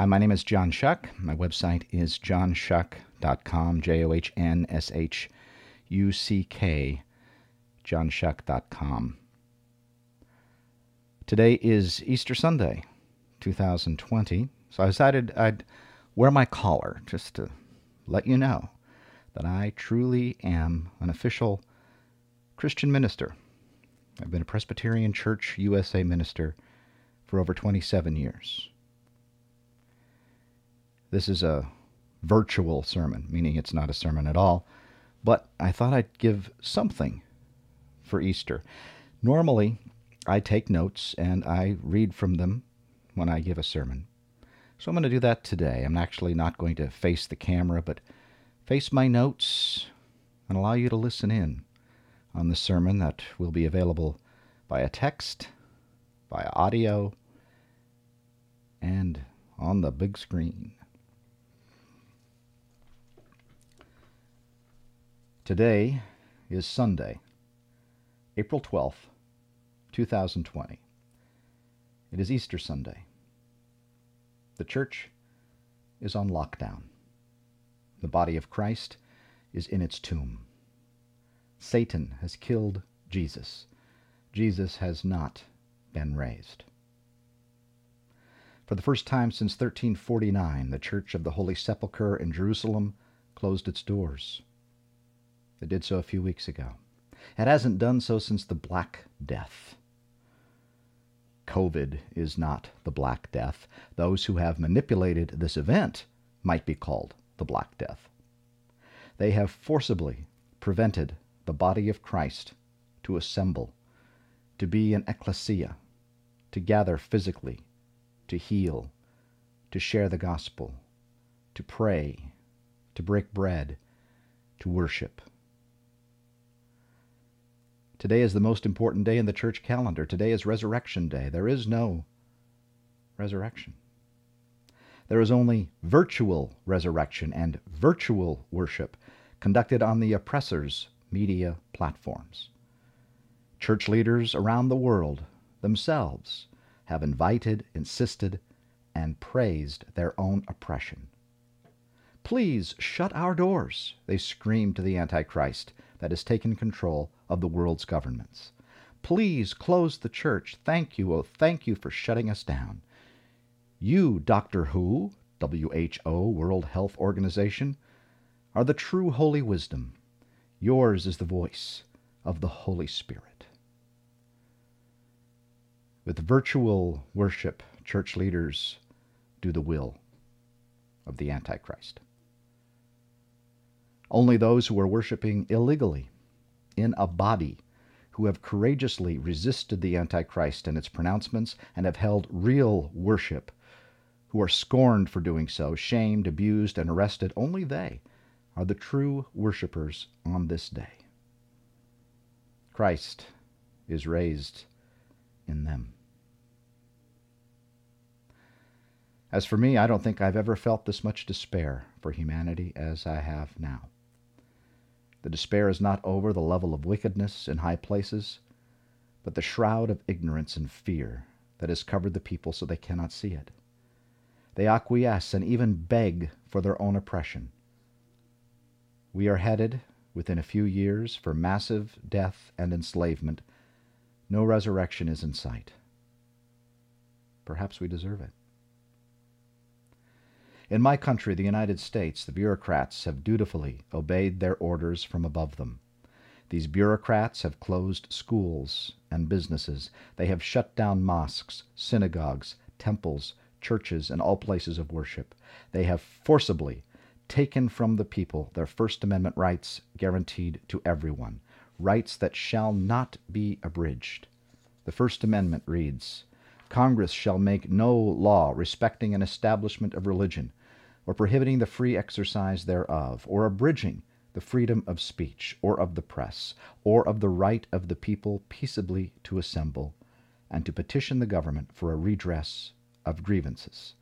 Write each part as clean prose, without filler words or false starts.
Hi, my name is John Shuck. My website is johnshuck.com, JOHNSHUCK, johnshuck.com. Today is Easter Sunday, 2020, so I decided I'd wear my collar just to let you know that I truly am an official Christian minister. I've been a Presbyterian Church USA minister for over 27 years. This is a virtual sermon, meaning it's not a sermon at all, but I thought I'd give something for Easter. Normally, I take notes and I read from them when I give a sermon. So I'm going to do that today. I'm actually not going to face the camera, but face my notes and allow you to listen in on the sermon that will be available via text, via audio, and on the big screen. Today is Sunday, April 12th, 2020. It is Easter Sunday. The church is on lockdown. The body of Christ is in its tomb. Satan has killed Jesus. Jesus has not been raised. For the first time since 1349, the Church of the Holy Sepulchre in Jerusalem closed its doors. It did so a few weeks ago. It hasn't done so since the Black Death. COVID is not the Black Death. Those who have manipulated this event might be called the Black Death. They have forcibly prevented the body of Christ to assemble, to be an ecclesia, to gather physically, to heal, to share the gospel, to pray, to break bread, to worship. Today is the most important day in the church calendar. Today is Resurrection Day. There is no resurrection. There is only virtual resurrection and virtual worship conducted on the oppressor's media platforms. Church leaders around the world themselves have invited, insisted, and praised their own oppression. Please shut our doors, they scream to the Antichrist that has taken control of the world's governments. Please close the church. Thank you, oh thank you for shutting us down. You, Doctor Who, WHO, World Health Organization, are the true holy wisdom. Yours is the voice of the Holy Spirit. With virtual worship, church leaders do the will of the Antichrist. Only those who are worshiping illegally in a body, who have courageously resisted the Antichrist and its pronouncements and have held real worship, who are scorned for doing so, shamed, abused, and arrested, only they are the true worshipers on this day. Christ is raised in them. As for me, I don't think I've ever felt this much despair for humanity as I have now. The despair is not over the level of wickedness in high places, but the shroud of ignorance and fear that has covered the people so they cannot see it. They acquiesce and even beg for their own oppression. We are headed, within a few years, for massive death and enslavement. No resurrection is in sight. Perhaps we deserve it. In my country, the United States, the bureaucrats have dutifully obeyed their orders from above them. These bureaucrats have closed schools and businesses. They have shut down mosques, synagogues, temples, churches, and all places of worship. They have forcibly taken from the people their First Amendment rights guaranteed to everyone, rights that shall not be abridged. The First Amendment reads, Congress shall make no law respecting an establishment of religion, or prohibiting the free exercise thereof, or abridging the freedom of speech, or of the press, or of the right of the people peaceably to assemble, and to petition the government for a redress of grievances.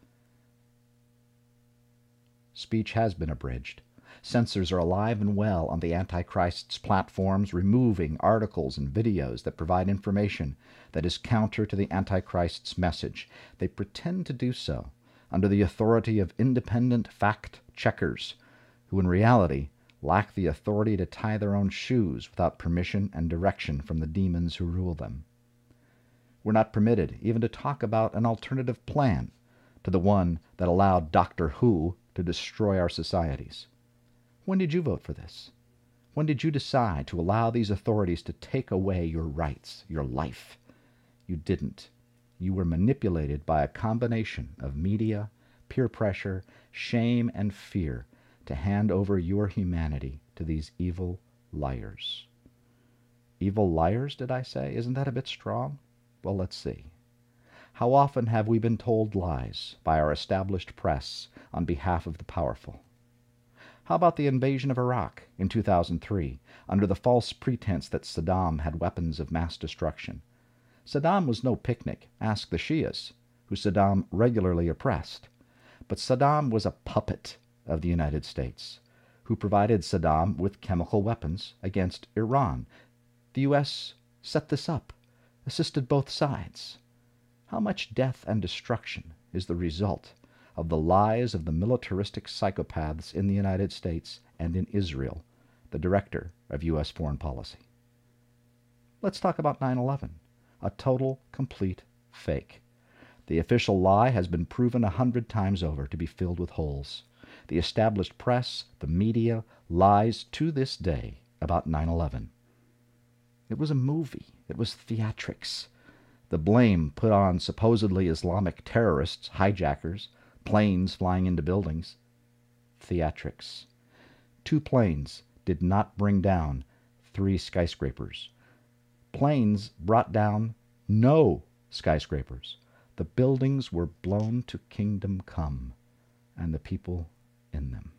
Speech has been abridged. Censors are alive and well on the Antichrist's platforms, removing articles and videos that provide information that is counter to the Antichrist's message. They pretend to do so under the authority of independent fact-checkers, who in reality lack the authority to tie their own shoes without permission and direction from the demons who rule them. We're not permitted even to talk about an alternative plan to the one that allowed Doctor Who to destroy our societies. When did you vote for this? When did you decide to allow these authorities to take away your rights, your life? You didn't. You were manipulated by a combination of media, peer pressure, shame, and fear to hand over your humanity to these evil liars. Evil liars, did I say? Isn't that a bit strong? Well, let's see. How often have we been told lies by our established press on behalf of the powerful? How about the invasion of Iraq in 2003 under the false pretense that Saddam had weapons of mass destruction? Saddam was no picnic, ask the Shias, who Saddam regularly oppressed. But Saddam was a puppet of the United States, who provided Saddam with chemical weapons against Iran. The U.S. set this up, assisted both sides. How much death and destruction is the result of the lies of the militaristic psychopaths in the United States and in Israel, the director of U.S. foreign policy? Let's talk about 9/11, a total, complete fake. The official lie has been proven 100 times over to be filled with holes. The established press, the media, lies to this day about 9/11. It was a movie. It was theatrics. The blame put on supposedly Islamic terrorists, hijackers, planes flying into buildings. Theatrics. 2 planes did not bring down 3 skyscrapers. Planes brought down no skyscrapers. The buildings were blown to kingdom come, and the people in them.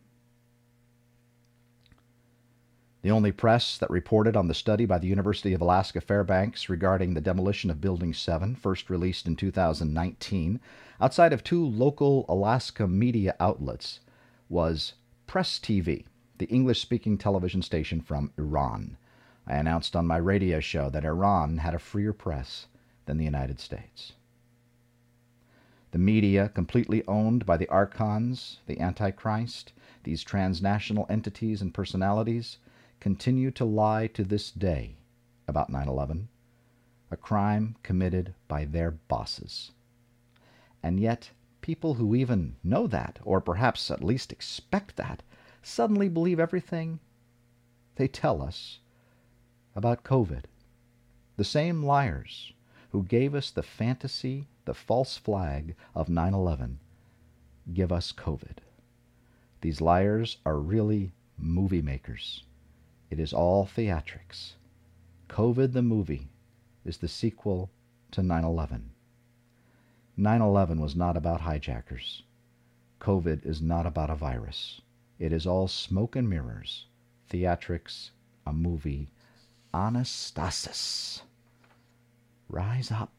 The only press that reported on the study by the University of Alaska Fairbanks regarding the demolition of Building 7, first released in 2019, outside of 2 local Alaska media outlets, was Press TV, the English-speaking television station from Iran. I announced on my radio show that Iran had a freer press than the United States. The media, completely owned by the archons, the Antichrist, these transnational entities and personalities, continue to lie to this day about 9/11, a crime committed by their bosses. And yet, people who even know that, or perhaps at least expect that, suddenly believe everything they tell us about COVID. The same liars who gave us the fantasy, the false flag of 9/11, give us COVID. These liars are really movie makers. It is all theatrics. COVID the movie is the sequel to 9/11. 9/11 was not about hijackers. COVID is not about a virus. It is all smoke and mirrors, theatrics, a movie. Anastasis, rise up.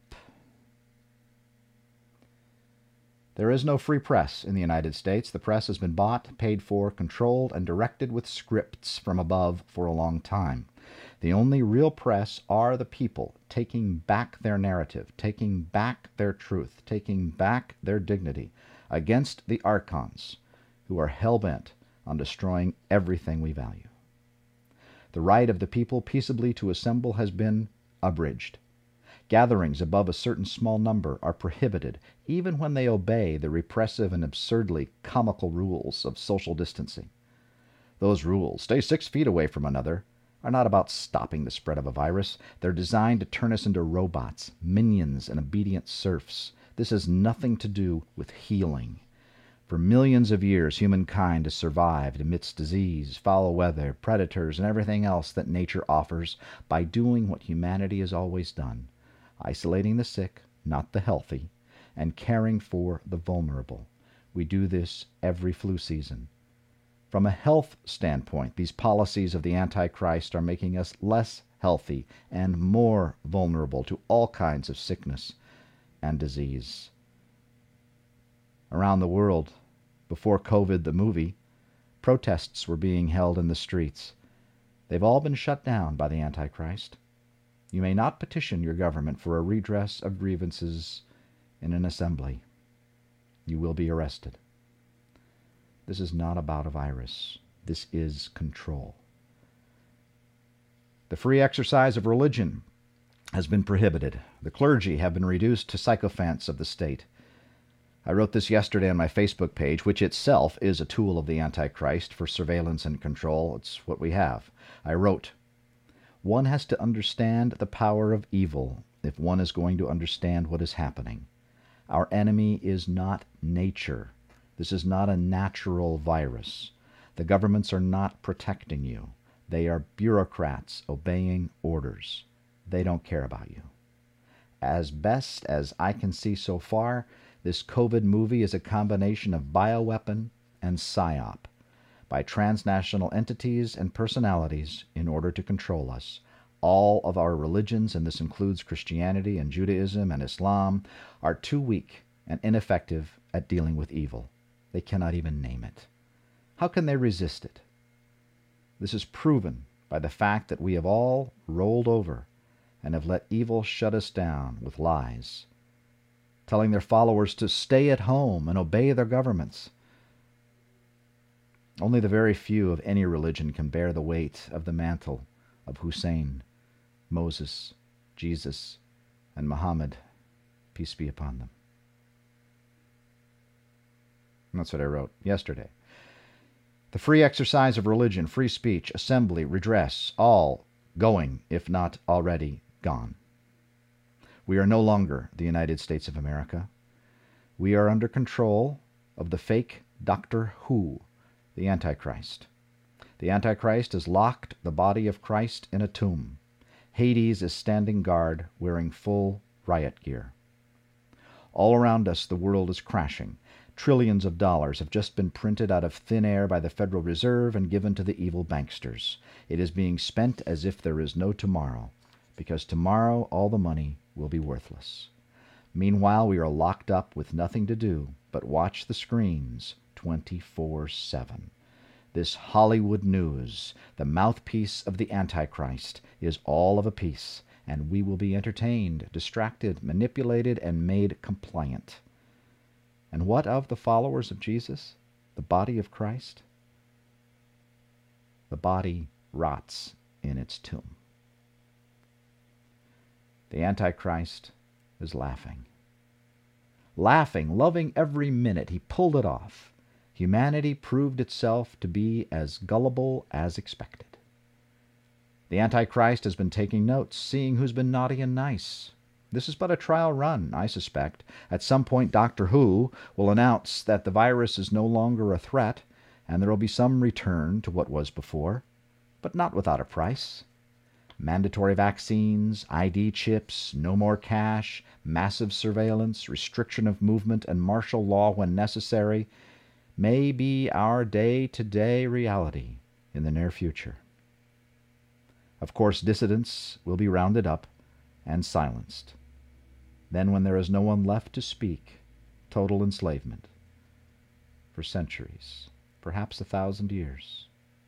There is no free press in the United States. The press has been bought, paid for, controlled, and directed with scripts from above for a long time. The only real press are the people taking back their narrative, taking back their truth, taking back their dignity against the archons who are hell-bent on destroying everything we value. The right of the people peaceably to assemble has been abridged. Gatherings above a certain small number are prohibited, even when they obey the repressive and absurdly comical rules of social distancing. Those rules, stay 6 feet away from another, are not about stopping the spread of a virus. They're designed to turn us into robots, minions, and obedient serfs. This has nothing to do with healing. For millions of years, humankind has survived amidst disease, foul weather, predators, and everything else that nature offers by doing what humanity has always done: isolating the sick, not the healthy, and caring for the vulnerable. We do this every flu season. From a health standpoint, these policies of the Antichrist are making us less healthy and more vulnerable to all kinds of sickness and disease. Around the world, before COVID the movie, protests were being held in the streets. They've all been shut down by the Antichrist. You may not petition your government for a redress of grievances in an assembly. You will be arrested. This is not about a virus. This is control. The free exercise of religion has been prohibited. The clergy have been reduced to sycophants of the state. I wrote this yesterday on my Facebook page, which itself is a tool of the Antichrist for surveillance and control. It's what we have. I wrote, one has to understand the power of evil if one is going to understand what is happening. Our enemy is not nature. This is not a natural virus. The governments are not protecting you. They are bureaucrats obeying orders. They don't care about you. As best as I can see so far, this COVID movie is a combination of bioweapon and psyop by transnational entities and personalities in order to control us. All of our religions, and this includes Christianity and Judaism and Islam, are too weak and ineffective at dealing with evil. They cannot even name it. How can they resist it? This is proven by the fact that we have all rolled over and have let evil shut us down with lies, telling their followers to stay at home and obey their governments. Only the very few of any religion can bear the weight of the mantle of Hussein, Moses, Jesus, and Muhammad, peace be upon them. And that's what I wrote yesterday. The free exercise of religion, free speech, assembly, redress, all going, if not already gone. We are no longer the United States of America. We are under control of the fake Doctor Who, the Antichrist. The Antichrist has locked the body of Christ in a tomb. Hades is standing guard, wearing full riot gear. All around us, the world is crashing. Trillions of dollars have just been printed out of thin air by the Federal Reserve and given to the evil banksters. It is being spent as if there is no tomorrow, because tomorrow all the money will be worthless. Meanwhile, we are locked up with nothing to do but watch the screens 24/7. This Hollywood news, the mouthpiece of the Antichrist, is all of a piece, and we will be entertained, distracted, manipulated, and made compliant. And what of the followers of Jesus, the body of Christ? The body rots in its tomb. The Antichrist is laughing. Laughing, loving every minute. He pulled it off. Humanity proved itself to be as gullible as expected. The Antichrist has been taking notes, seeing who's been naughty and nice. This is but a trial run, I suspect. At some point, Doctor Who will announce that the virus is no longer a threat, and there will be some return to what was before, but not without a price. Mandatory vaccines, ID chips, no more cash, massive surveillance, restriction of movement, and martial law when necessary may be our day-to-day reality in the near future. Of course, dissidents will be rounded up and silenced. Then, when there is no one left to speak, total enslavement for centuries, perhaps 1,000 years.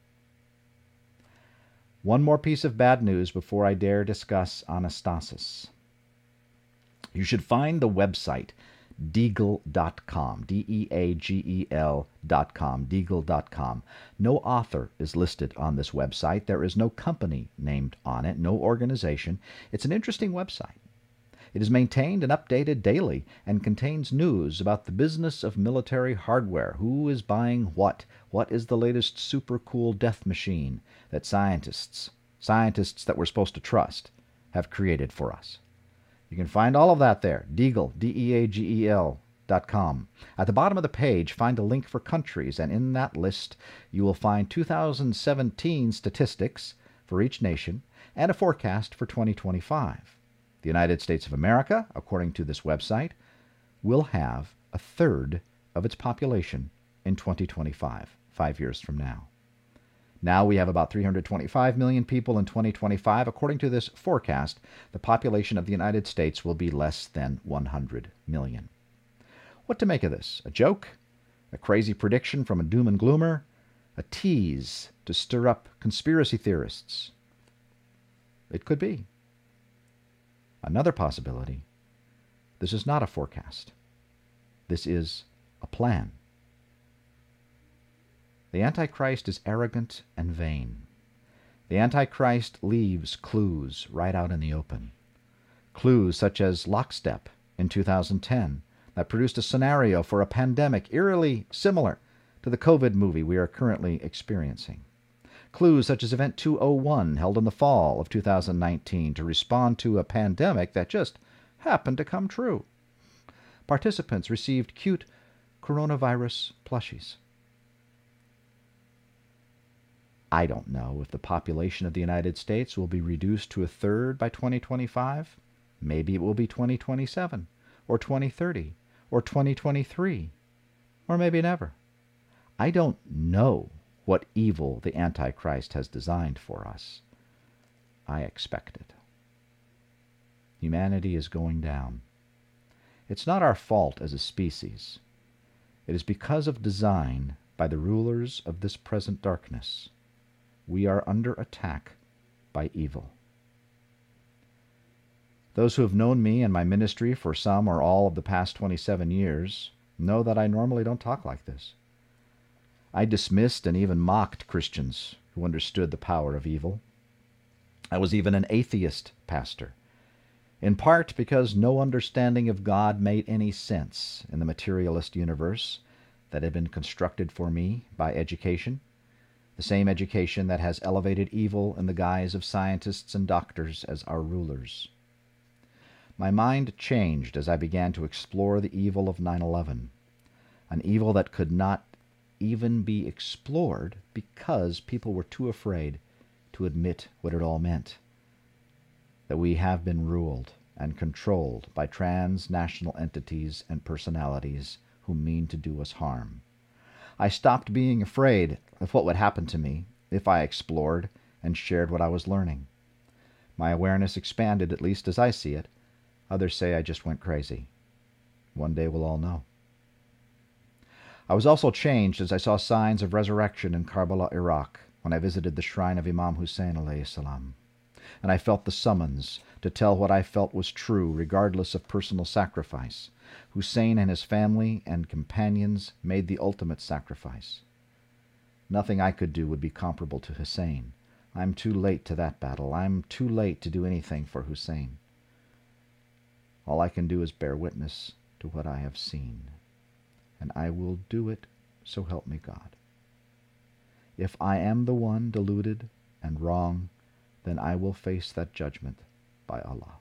One more piece of bad news before I dare discuss Anastasis. You should find the website Deagle.com, Deagel.com, Deagle.com. No author is listed on this website. There is no company named on it, no organization. It's an interesting website. It is maintained and updated daily and contains news about the business of military hardware. Who is buying what? What is the latest super cool death machine that scientists that we're supposed to trust, have created for us? You can find all of that there. Deagle, Deagel.com. At the bottom of the page, find a link for countries, and in that list you will find 2017 statistics for each nation and a forecast for 2025. The United States of America, according to this website, will have a third of its population in 2025, 5 years from now. Now we have about 325 million people in 2025. According to this forecast, the population of the United States will be less than 100 million. What to make of this? A joke? A crazy prediction from a doom and gloomer? A tease to stir up conspiracy theorists? It could be. Another possibility: this is not a forecast. This is a plan. The Antichrist is arrogant and vain. The Antichrist leaves clues right out in the open. Clues such as Lockstep in 2010 that produced a scenario for a pandemic eerily similar to the COVID movie we are currently experiencing. Clues such as Event 201 held in the fall of 2019 to respond to a pandemic that just happened to come true. Participants received cute coronavirus plushies. I don't know if the population of the United States will be reduced to a third by 2025. Maybe it will be 2027, or 2030, or 2023, or maybe never. I don't know what evil the Antichrist has designed for us. I expect it. Humanity is going down. It's not our fault as a species. It is because of design by the rulers of this present darkness. We are under attack by evil. Those who have known me and my ministry for some or all of the past 27 years know that I normally don't talk like this. I dismissed and even mocked Christians who understood the power of evil. I was even an atheist pastor, in part because no understanding of God made any sense in the materialist universe that had been constructed for me by education, the same education that has elevated evil in the guise of scientists and doctors as our rulers. My mind changed as I began to explore the evil of 9/11, an evil that could not even be explored because people were too afraid to admit what it all meant, that we have been ruled and controlled by transnational entities and personalities who mean to do us harm. I stopped being afraid of what would happen to me if I explored and shared what I was learning. My awareness expanded, at least as I see it. Others say I just went crazy. One day we'll all know. I was also changed as I saw signs of resurrection in Karbala, Iraq, when I visited the shrine of Imam Hussein alayhi salam. And I felt the summons to tell what I felt was true, regardless of personal sacrifice. Hussein and his family and companions made the ultimate sacrifice. Nothing I could do would be comparable to Hussein. I'm too late to that battle. I'm too late to do anything for Hussein. All I can do is bear witness to what I have seen. And I will do it, so help me God. If I am the one deluded and wrong, then I will face that judgment by Allah.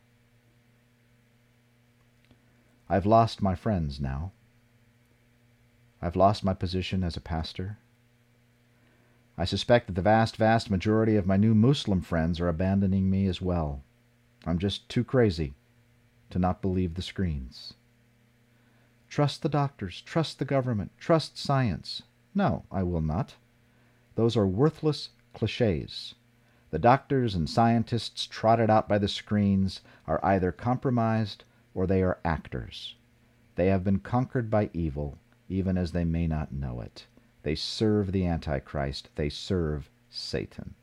I've lost my friends now. I've lost my position as a pastor. I suspect that the vast majority of my new Muslim friends are abandoning me as well. I'm just too crazy to not believe the screens. Trust the doctors, trust the government, trust science. No, I will not. Those are worthless cliches. The doctors and scientists trotted out by the screens are either compromised or they are actors. They have been conquered by evil, even as they may not know it. They serve the Antichrist. They serve Satan.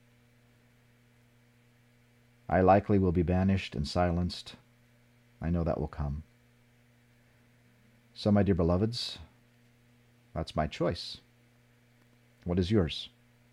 I likely will be banished and silenced. I know that will come. So, my dear beloveds, that's my choice. What is yours?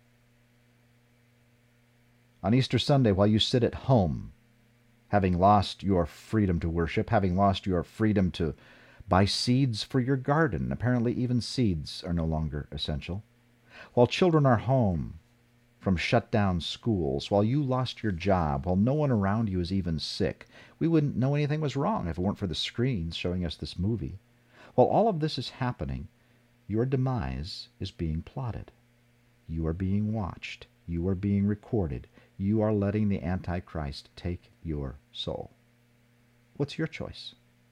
On Easter Sunday, while you sit at home, having lost your freedom to worship, having lost your freedom to buy seeds for your garden, apparently even seeds are no longer essential, while children are home from shut-down schools, while you lost your job, while no one around you is even sick, we wouldn't know anything was wrong if it weren't for the screens showing us this movie. While all of this is happening, your demise is being plotted. You are being watched. You are being recorded. You are letting the Antichrist take your soul. What's your choice?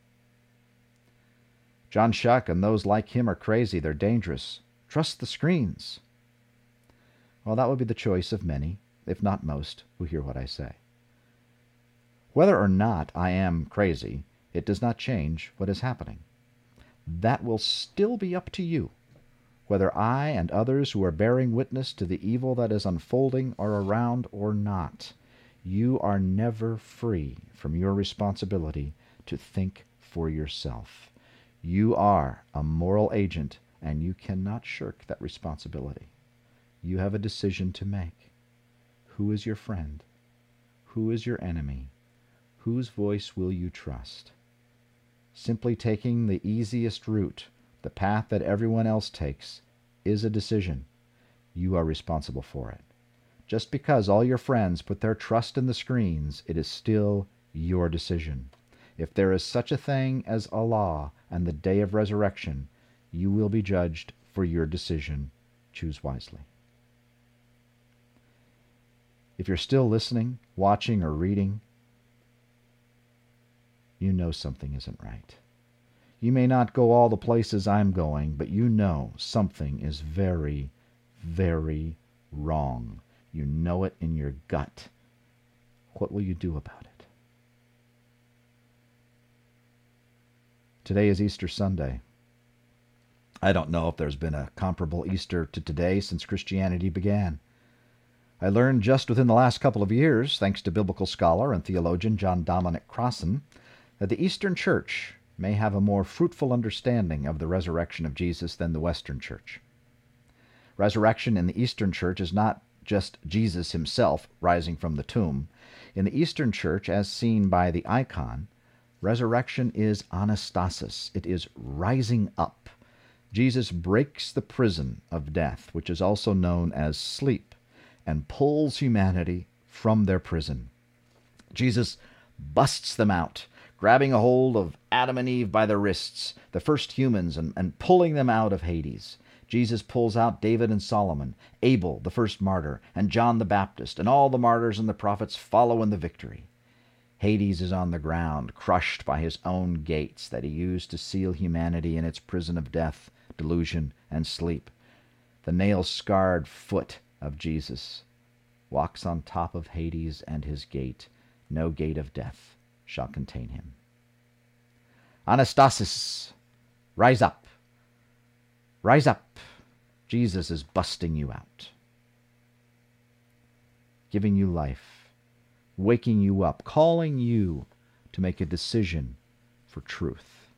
John Shuck and those like him are crazy. They're dangerous. Trust the screens. Well, that would be the choice of many, if not most, who hear what I say. Whether or not I am crazy, it does not change what is happening. That will still be up to you, whether I and others who are bearing witness to the evil that is unfolding are around or not. You are never free from your responsibility to think for yourself. You are a moral agent, and you cannot shirk that responsibility. You have a decision to make. Who is your friend? Who is your enemy? Whose voice will you trust? Simply taking the easiest route, the path that everyone else takes, is a decision. You are responsible for it. Just because all your friends put their trust in the screens, it is still your decision. If there is such a thing as Allah and the day of resurrection, you will be judged for your decision. Choose wisely. If you're still listening, watching, or reading, you know something isn't right. You may not go all the places I'm going, but you know something is very, very wrong. You know it in your gut. What will you do about it? Today is Easter Sunday. I don't know if there's been a comparable Easter to today since Christianity began. I learned just within the last couple of years, thanks to biblical scholar and theologian John Dominic Crossan, that the Eastern Church may have a more fruitful understanding of the resurrection of Jesus than the Western Church. Resurrection in the Eastern Church is not just Jesus himself rising from the tomb. In the Eastern Church, as seen by the icon, resurrection is anastasis. It is rising up. Jesus breaks the prison of death, which is also known as sleep, and pulls humanity from their prison. Jesus busts them out, grabbing a hold of Adam and Eve by the wrists, the first humans, and pulling them out of Hades. Jesus pulls out David and Solomon, Abel, the first martyr, and John the Baptist, and all the martyrs and the prophets follow in the victory. Hades is on the ground, crushed by his own gates that he used to seal humanity in its prison of death, delusion, and sleep. The nail-scarred foot of Jesus walks on top of Hades and his gate. No gate of death shall contain him. Anastasis, rise up. Rise up. Jesus is busting you out, giving you life, waking you up, calling you to make a decision for truth.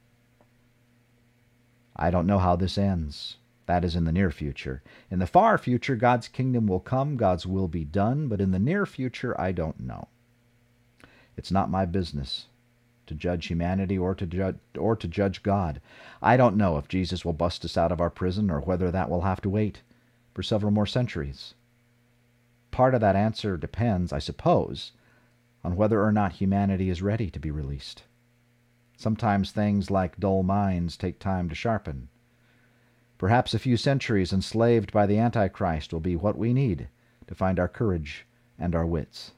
I don't know how this ends. That is in the near future. In the far future, God's kingdom will come, God's will be done, but in the near future, I don't know. It's not my business to judge humanity or to judge God. I don't know if Jesus will bust us out of our prison or whether that will have to wait for several more centuries. Part of that answer depends, I suppose, on whether or not humanity is ready to be released. Sometimes things like dull minds take time to sharpen. Perhaps a few centuries enslaved by the Antichrist will be what we need to find our courage and our wits.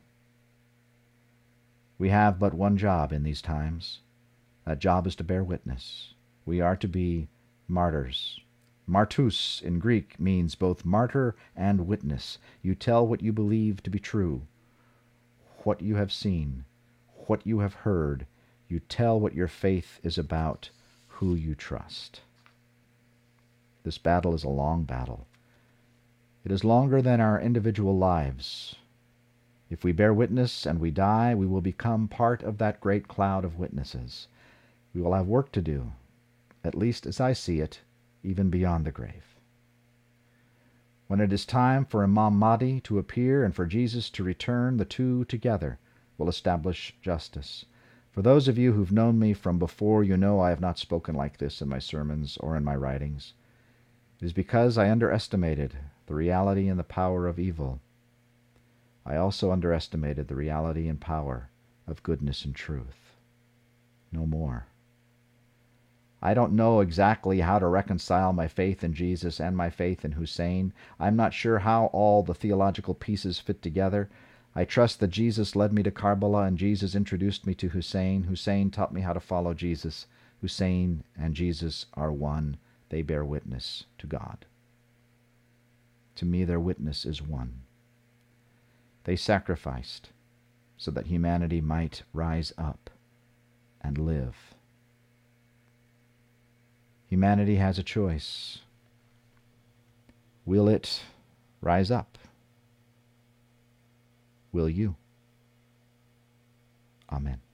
We have but one job in these times. That job is to bear witness. We are to be martyrs. Martus in Greek means both martyr and witness. You tell what you believe to be true, what you have seen, what you have heard. You tell what your faith is about, who you trust. This battle is a long battle. It is longer than our individual lives. If we bear witness and we die, we will become part of that great cloud of witnesses. We will have work to do, at least as I see it, even beyond the grave. When it is time for Imam Mahdi to appear and for Jesus to return, the two together will establish justice. For those of you who've known me from before, you know I have not spoken like this in my sermons or in my writings. It is because I underestimated the reality and the power of evil. I also underestimated the reality and power of goodness and truth. No more. I don't know exactly how to reconcile my faith in Jesus and my faith in Hussein. I'm not sure how all the theological pieces fit together. I trust that Jesus led me to Karbala and Jesus introduced me to Hussein. Hussein taught me how to follow Jesus. Hussein and Jesus are one. They bear witness to God. To me, their witness is one. They sacrificed so that humanity might rise up and live. Humanity has a choice. Will it rise up? Will you? Amen.